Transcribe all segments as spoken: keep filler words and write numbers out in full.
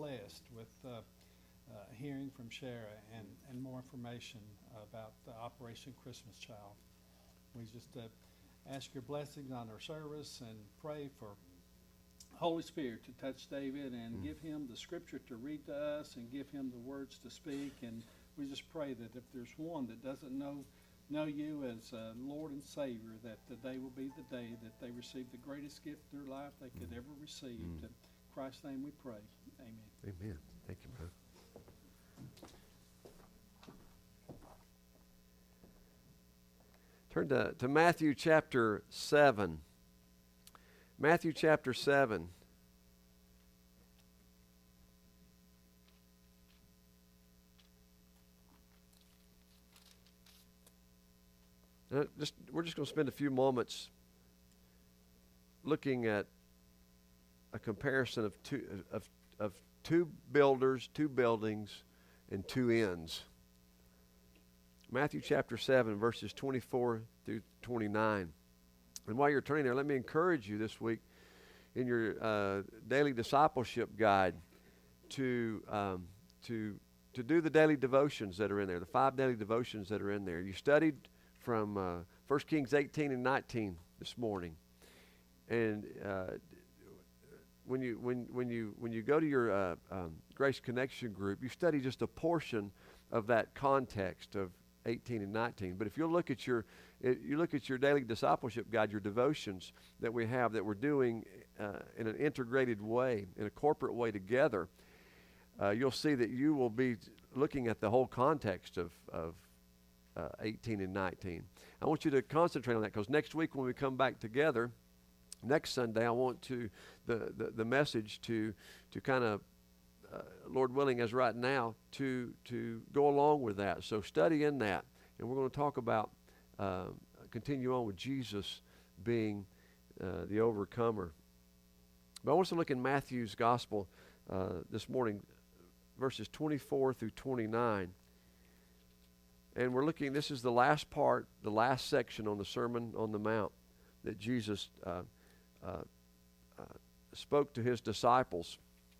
blessed with uh, uh, hearing from Shara and, and more information about the Operation Christmas Child. We just uh, ask your blessings on our service and pray for Holy Spirit to touch David and mm. give him the scripture to read to us and give him the words to speak. And we just pray that if there's one that doesn't know know you as uh, Lord and Savior, that today will be the day that they receive the greatest gift in their life they could mm. ever receive. Mm. In Christ's name we pray. Amen. Amen. Thank you, brother. Turn to, to Matthew chapter seven. Matthew chapter seven. Uh, just, we're just going to spend a few moments looking at a comparison of two of, of two builders, two buildings, and two ends. Matthew chapter seven, verses twenty-four through twenty-nine. And while you're turning there, let me encourage you this week in your uh, daily discipleship guide to um, to to do the daily devotions that are in there, the five daily devotions that are in there. You studied from uh, First Kings eighteen and nineteen this morning, and uh, when you when when you when you go to your uh, um, Grace Connection group, you study just a portion of that context of eighteen and nineteen. But if you look at your it, you look at your daily discipleship guide, your devotions that we have that we're doing uh, in an integrated way, in a corporate way together, uh, you'll see that you will be looking at the whole context of of uh, eighteen and nineteen. I want you to concentrate on that, because next week when we come back together, next Sunday, I want to the the, the message to to kind of Uh, Lord willing, as right now, to to go along with that. So study in that, and we're going to talk about uh, continue on with Jesus being uh, the overcomer. But I want us to look in Matthew's Gospel uh, this morning, verses twenty-four through twenty-nine, and we're looking. This is the last part, the last section on the Sermon on the Mount that Jesus uh, uh, uh, spoke to his disciples.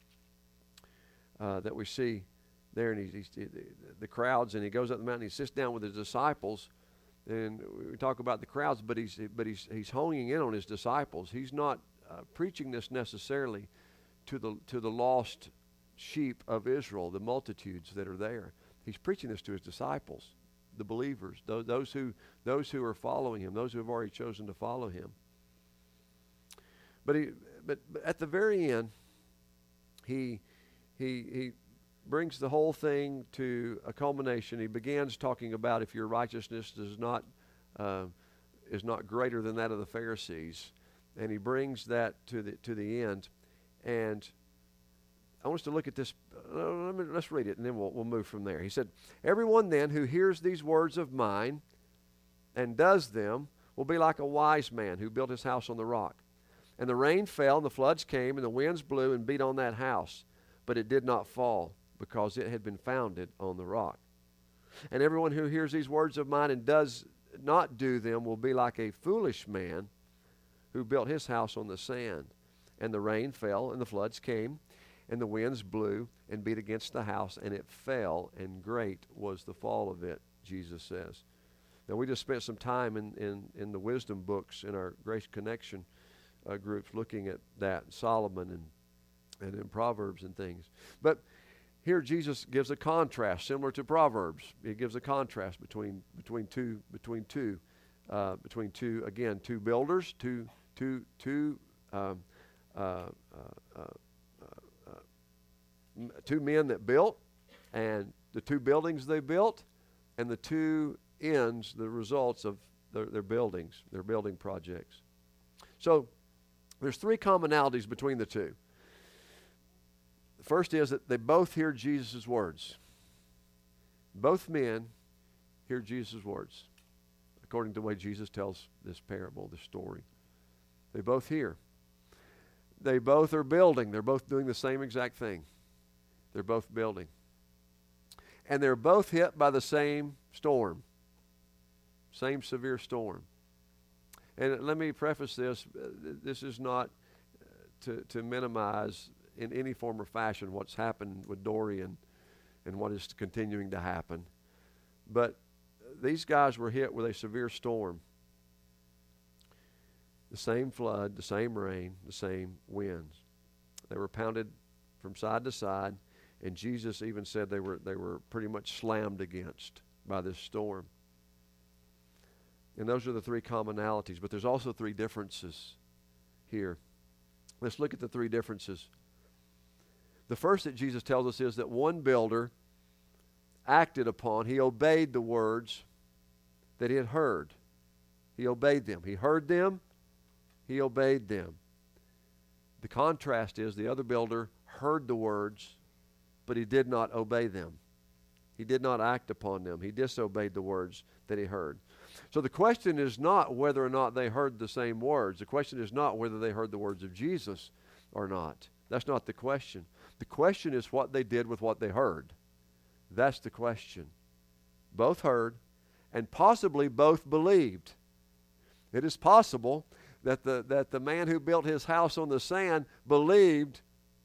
Uh, that we see there, and he's, he's, he, the crowds, and he goes up the mountain, he sits down with his disciples, and we talk about the crowds, but he's but he's he's honing in on his disciples. He's not uh, preaching this necessarily to the to the lost sheep of Israel, the multitudes that are there. He's preaching this to his disciples, the believers, those, those who those who are following him, those who have already chosen to follow him. But he but, but at the very end, he. He he brings the whole thing to a culmination. He begins talking about if your righteousness does not uh, is not greater than that of the Pharisees, and he brings that to the to the end. And I want us to look at this. Uh, let me, let's read it, and then we'll we'll move from there. He said, "Everyone then who hears these words of mine and does them will be like a wise man who built his house on the rock. And the rain fell, and the floods came, and the winds blew and beat on that house. But it did not fall, because it had been founded on the rock. And everyone who hears these words of mine and does not do them will be like a foolish man who built his house on the sand. And the rain fell, and the floods came, and the winds blew and beat against the house, and it fell, and great was the fall of it," Jesus says. Now, we just spent some time in, in, in the wisdom books in our Grace Connection uh, groups looking at that, Solomon and and in Proverbs and things. But here Jesus gives a contrast similar to Proverbs. He gives a contrast between between two between two uh, between two again two builders, two two two um, uh, uh, uh, uh, m- two men that built, and the two buildings they built, and the two ends, the results of their, their buildings, their building projects. So there's three commonalities between the two. First is that they both hear Jesus' words. Both men hear Jesus' words, according to the way Jesus tells this parable, this story. They both hear. They both are building. They're both doing the same exact thing. They're both building. And they're both hit by the same storm, same severe storm. And let me preface this. This is not to, to minimize in any form or fashion what's happened with Dorian and what is continuing to happen. But these guys were hit with a severe storm. The same flood, the same rain, the same winds. They were pounded from side to side, and Jesus even said they were they were pretty much slammed against by this storm. And those are the three commonalities, but there's also three differences here. Let's look at the three differences. The first that Jesus tells us is that one builder acted upon, he obeyed the words that he had heard. He obeyed them. He heard them, he obeyed them. The contrast is the other builder heard the words, but he did not obey them. He did not act upon them. He disobeyed the words that he heard. So the question is not whether or not they heard the same words. The question is not whether they heard the words of Jesus or not. That's not the question. The question is what they did with what they heard. That's the question. Both heard, and possibly both believed. It is possible that the, that the man who built his house on the sand believed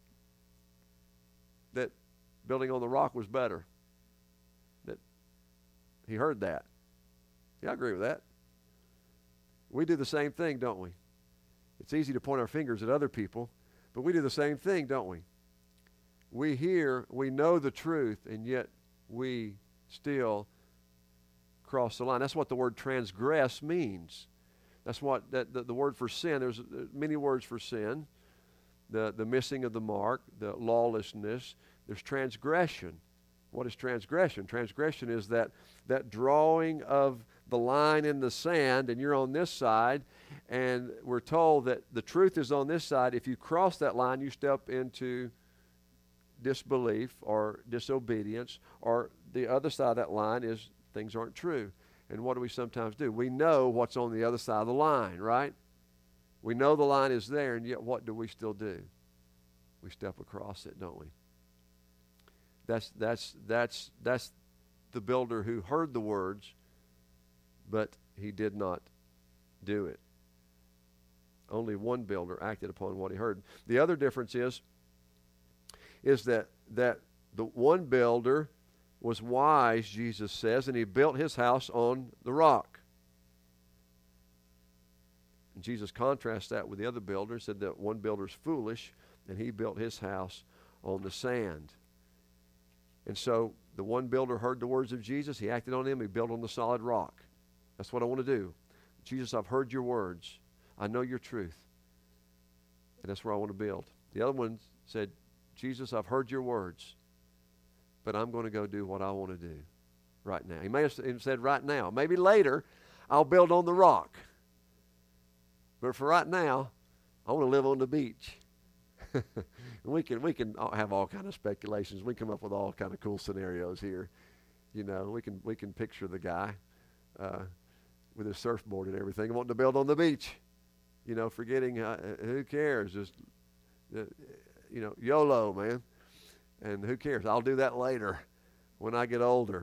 that building on the rock was better. That he heard that. Yeah, I agree with that. We do the same thing, don't we? It's easy to point our fingers at other people, but we do the same thing, don't we? We hear, we know the truth, and yet we still cross the line. That's what the word transgress means. That's what that, the, the word for sin, there's many words for sin. The, the missing of the mark, the lawlessness. There's transgression. What is transgression? Transgression is that, that drawing of the line in the sand, and you're on this side, and we're told that the truth is on this side. If you cross that line, you step into disbelief or disobedience, or the other side of that line is things aren't true. And what do we sometimes do? We know what's on the other side of the line, right? We know the line is there, and yet what do we still do? We step across it, don't we? That's that's that's that's the builder who heard the words, but he did not do it. Only one builder acted upon what he heard. The other difference is, is that that the one builder was wise, Jesus says, and he built his house on the rock. And Jesus contrasts that with the other builder, said that one builder's foolish, and he built his house on the sand. And so the one builder heard the words of Jesus, he acted on them, he built on the solid rock. That's what I want to do. Jesus, I've heard your words. I know your truth. And that's where I want to build. The other one said, Jesus, I've heard your words, but I'm going to go do what I want to do right now. He may have said right now. Maybe later I'll build on the rock. But for right now, I want to live on the beach. we can we can have all kind of speculations. We come up with all kind of cool scenarios here. You know, we can we can picture the guy uh, with his surfboard and everything, wanting to build on the beach. You know, forgetting uh, who cares? Just uh, you know, YOLO, man. And who cares? I'll do that later when I get older.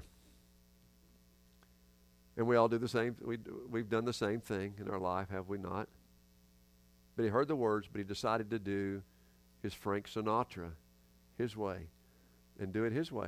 And we all do the same. We we've done the same thing in our life, have we not? But he heard the words, but he decided to do his Frank Sinatra, his way, and do it his way.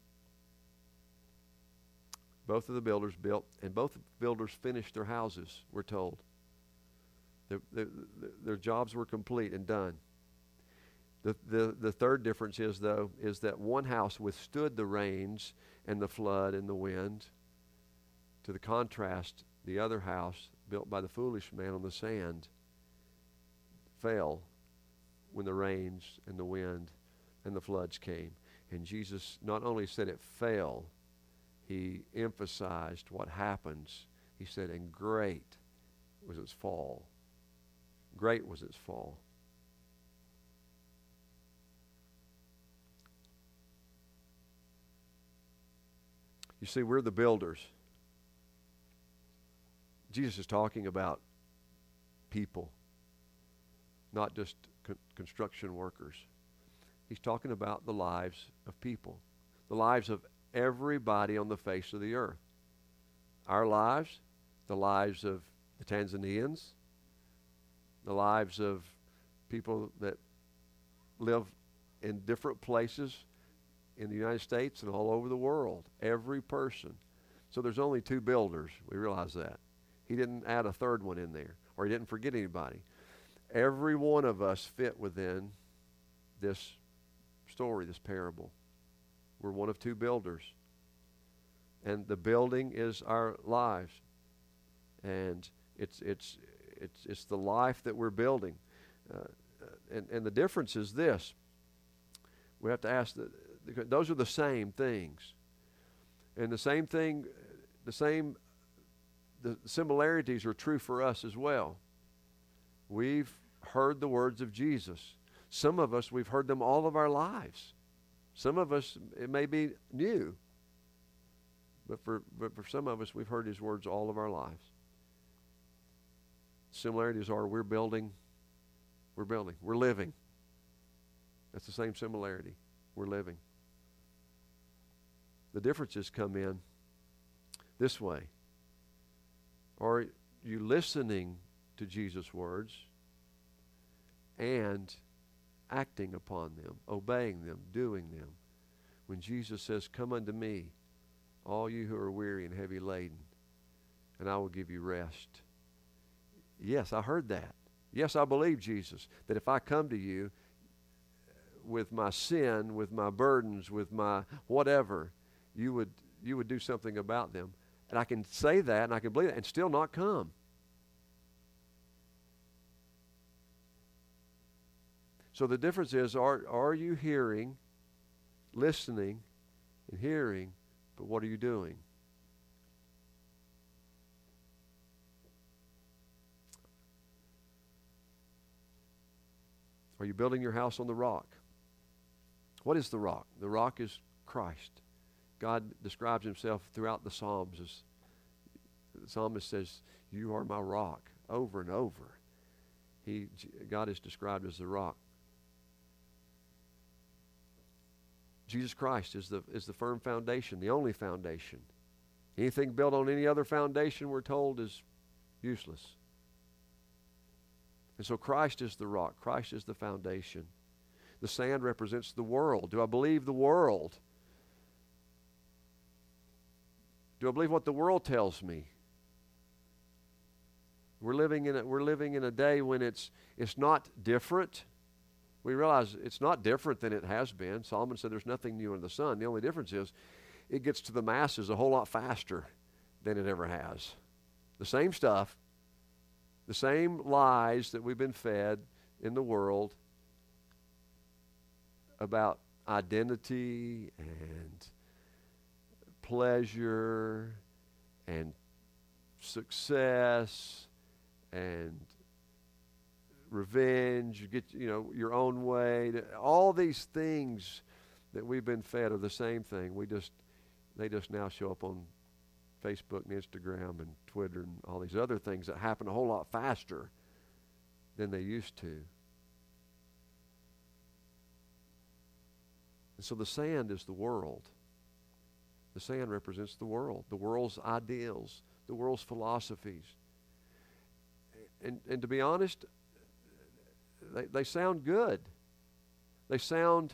Both of the builders built, and both builders finished their houses, we're told. Their, their, their jobs were complete and done. The, the, the third difference is, though, is that one house withstood the rains and the flood and the wind. To the contrast, the other house, built by the foolish man on the sand, fell when the rains and the wind and the floods came. And Jesus not only said it fell, he emphasized what happens. He said, and great was its fall. Great was its fall. You see, we're the builders. Jesus is talking about people, not just con- construction workers. He's talking about the lives of people, the lives of everybody on the face of the earth. Our lives, the lives of the Tanzanians, the lives of people that live in different places in the United States and all over the world. Every person. So there's only two builders. We realize that. He didn't add a third one in there, or he didn't forget anybody. Every one of us fit within this story, this parable. We're one of two builders. And the building is our lives. And it's it's it's it's the life that we're building. Uh, and, and the difference is this. We have to ask, the, the, those are the same things. And the same thing, the same, the similarities are true for us as well. We've heard the words of Jesus. Some of us, we've heard them all of our lives. Some of us, it may be new. But for, but for some of us, we've heard his words all of our lives. Similarities are we're building, we're building, we're living. That's the same similarity. We're living. The differences come in this way. Are you listening to Jesus' words and acting upon them, obeying them, doing them? When Jesus says, "Come unto me, all you who are weary and heavy laden, and I will give you rest." Yes, I heard that. Yes, I believe, Jesus, that if I come to you with my sin, with my burdens, with my whatever, you would you would do something about them. And I can say that and I can believe that and still not come. So the difference is, are, are you hearing, listening, and hearing, but what are you doing? Are you building your house on the rock? What is the rock? The rock is Christ. God describes himself throughout the Psalms as, the psalmist says, "You are my rock," over and over. He, God is described as the rock. Jesus Christ is the, is the firm foundation, the only foundation. Anything built on any other foundation, we're told, is useless. And so Christ is the rock. Christ is the foundation. The sand represents the world. Do I believe the world? Do I believe what the world tells me? We're living in a, we're living in a day when it's it's not different. We realize it's not different than it has been. Solomon said there's nothing new under the sun. The only difference is it gets to the masses a whole lot faster than it ever has. The same stuff, the same lies that we've been fed in the world about identity and pleasure and success and revenge, you get, you know, your own way. All these things that we've been fed are the same thing. We just, they just now show up on Facebook and Instagram and Twitter and all these other things that happen a whole lot faster than they used to. And so the sand is the world. The sand represents the world, the world's ideals, the world's philosophies. And, and to be honest, they, they sound good. They sound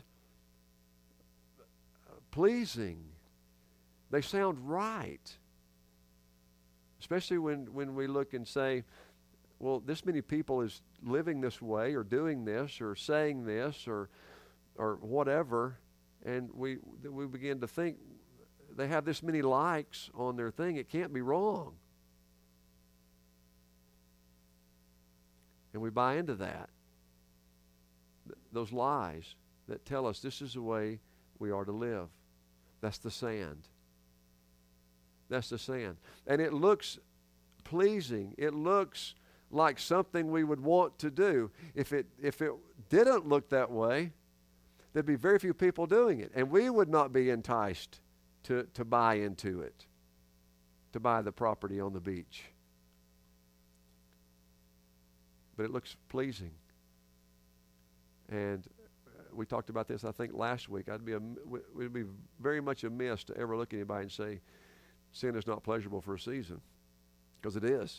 pleasing. They sound right. Especially when, when we look and say, well, this many people is living this way or doing this or saying this or or whatever, and we we begin to think they have this many likes on their thing. It can't be wrong. And we buy into that. Th- those lies that tell us this is the way we are to live. That's the sand. That's the sand. And it looks pleasing. It looks like something we would want to do. If it if it didn't look that way, there'd be very few people doing it. And we would not be enticed to, to buy into it, to buy the property on the beach. But it looks pleasing. And we talked about this, I think, last week. I'd be a, we'd be very much amiss to ever look at anybody and say, sin is not pleasurable for a season. Because it is.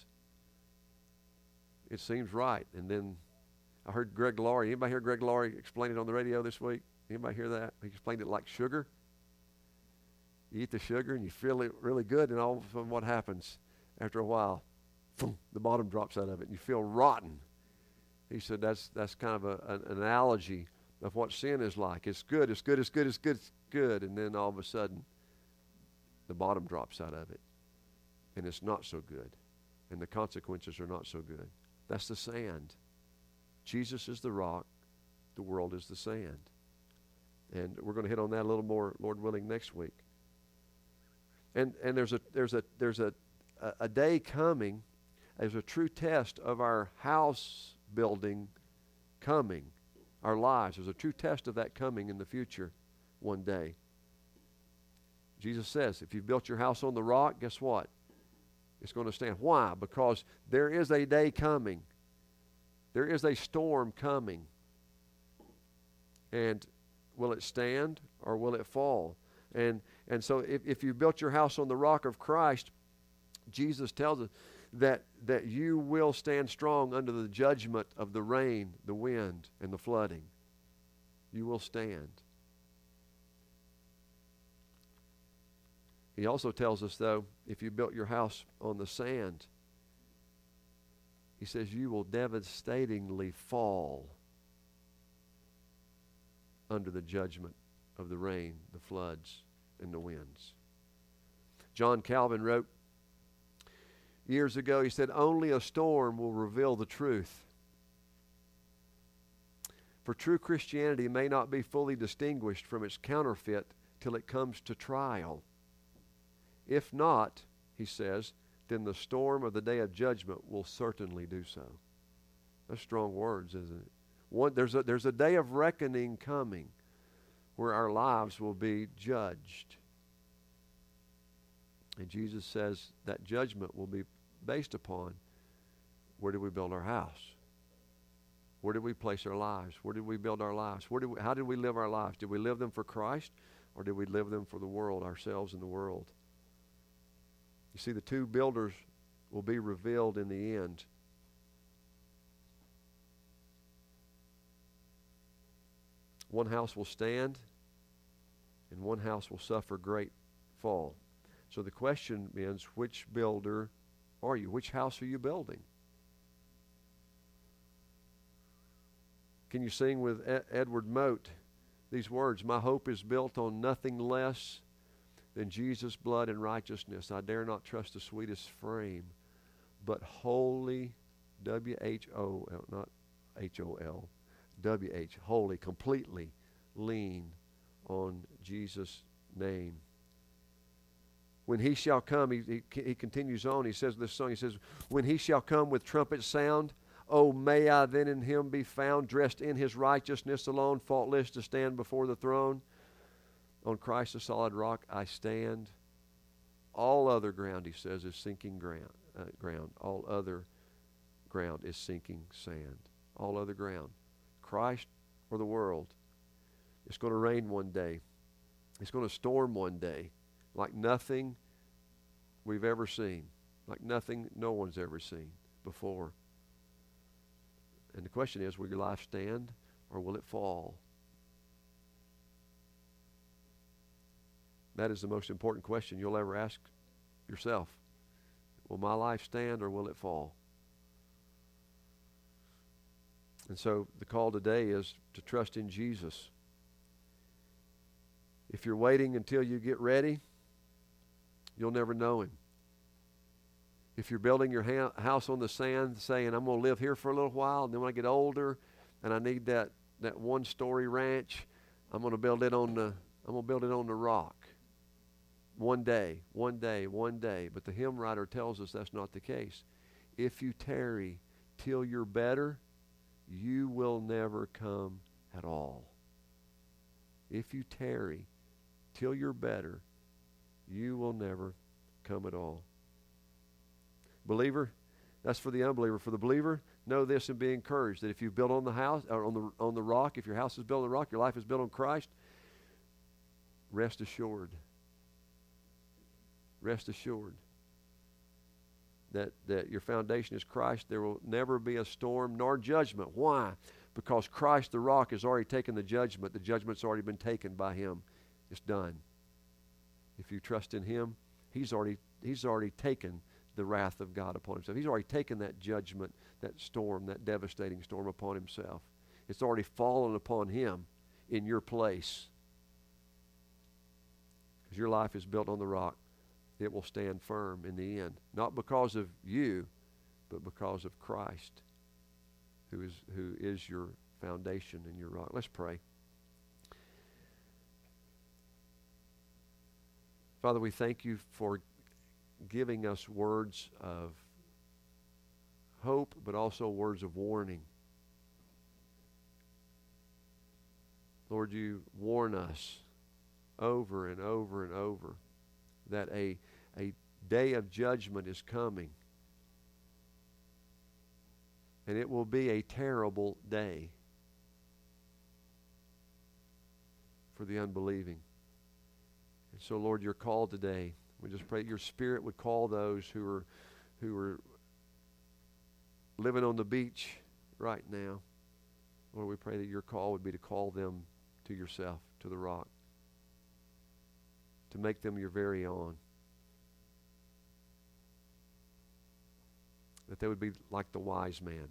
It seems right. And then I heard Greg Laurie. Anybody hear Greg Laurie explain it on the radio this week? Anybody hear that? He explained it like sugar. You eat the sugar and you feel it really good, and all of a sudden what happens after a while? Boom, the bottom drops out of it and you feel rotten. He said that's that's kind of a, an analogy of what sin is like. It's good, it's good, it's good, it's good, it's good, and then all of a sudden the bottom drops out of it and it's not so good, and the consequences are not so good. That's the sand. Jesus is the rock, the world is the sand. And we're going to hit on that a little more, Lord willing, next week. And and there's a there's a there's a a, a day coming, as a true test of our house building coming, our lives. There's a true test of that coming in the future one day. Jesus says, if you've built your house on the rock, guess what? It's going to stand. Why? Because there is a day coming. There is a storm coming. And will it stand or will it fall? And and so if, if you built your house on the rock of Christ, Jesus tells us that, that you will stand strong under the judgment of the rain, the wind, and the flooding. You will stand. He also tells us, though, if you built your house on the sand, he says you will devastatingly fall under the judgment of the rain, the floods, and the winds. John Calvin wrote years ago, he said, only a storm will reveal the truth. For true Christianity may not be fully distinguished from its counterfeit till it comes to trial. If not, he says, then the storm of the day of judgment will certainly do so. That's strong words, isn't it? One, there's a, there's a day of reckoning coming where our lives will be judged. And Jesus says that judgment will be based upon where did we build our house? Where did we place our lives? Where did we build our lives? Where did we, how did we live our lives? Did we live them for Christ, or did we live them for the world, ourselves and the world? You see, the two builders will be revealed in the end. One house will stand, and one house will suffer great fall. So the question is, which builder are you? Which house are you building? Can you sing with Ed- Edward Mote these words? My hope is built on nothing less than Jesus' blood and righteousness. I dare not trust the sweetest frame, but wholly, W H O L, not H O L, W H, wholly, completely lean on Jesus' name. When he shall come, he, he, he continues on, he says this song, he says, when he shall come with trumpet sound, oh, may I then in him be found, dressed in his righteousness alone, faultless to stand before the throne. On Christ the solid rock I stand. All other ground, he says, is sinking ground. Uh, ground. All other ground is sinking sand. All other ground. Christ or the world. It's going to rain one day. It's going to storm one day like nothing we've ever seen. Like nothing no one's ever seen before. And the question is, will your life stand or will it fall? That is the most important question you'll ever ask yourself. Will my life stand or will it fall? And so the call today is to trust in Jesus. If you're waiting until you get ready, you'll never know him. If you're building your ha- house on the sand, saying, I'm going to live here for a little while, and then when I get older and I need that, that one-story ranch, I'm going to build it on the I'm going to build it on the rock. One day, one day, one day. But the hymn writer tells us that's not the case. If you tarry till you're better, you will never come at all. If you tarry till you're better, you will never come at all. Believer, that's for the unbeliever. For the believer, know this and be encouraged that if you build on the house or on the on the rock, if your house is built on the rock, your life is built on Christ, rest assured. Rest assured that, that your foundation is Christ. There will never be a storm nor judgment. Why? because Christ the rock has already taken the judgment. The judgment's already been taken by him. It's done. If you trust in him, he's already he's already taken the wrath of God upon himself. He's already taken that judgment, that storm, that devastating storm upon himself. It's already fallen upon him in your place. Because your life is built on the rock. It will stand firm in the end. Not because of you, but because of Christ, who is who is your foundation and your rock. Let's pray. Father, we thank you for giving us words of hope, but also words of warning. Lord, you warn us over and over and over that a, a day of judgment is coming. And it will be a terrible day for the unbelieving. And so, Lord, your call today, we just pray that your Spirit would call those who are who are living on the beach right now. Lord, we pray that your call would be to call them to yourself, to the rock, to make them your very own. That they would be like the wise man.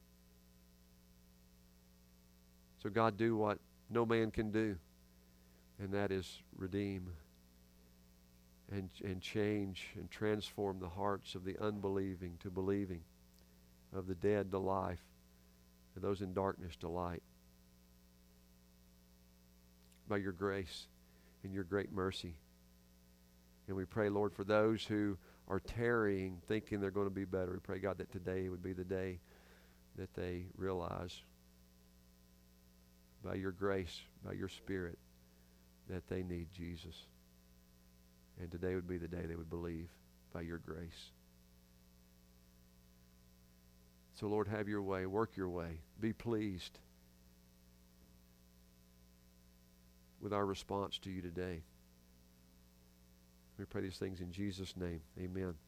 So God, do what no man can do, and that is redeem and, and change and transform the hearts of the unbelieving to believing, of the dead to life, and those in darkness to light. By your grace and your great mercy. And we pray, Lord, for those who are tarrying, thinking they're going to be better. We pray, God, that today would be the day that they realize by your grace, by your Spirit, that they need Jesus. And today would be the day they would believe by your grace. So, Lord, have your way. Work your way. Be pleased with our response to you today. We pray these things in Jesus' name. Amen.